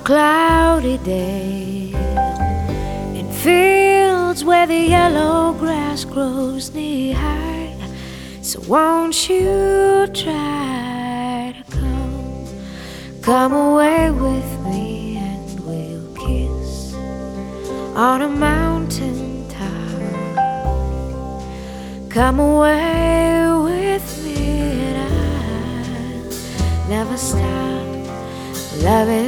cloudy day, in fields where the yellow grass grows knee-high. So won't you try to come away with me, and we'll kiss on a mountain top. Come away with me and I'll never stop loving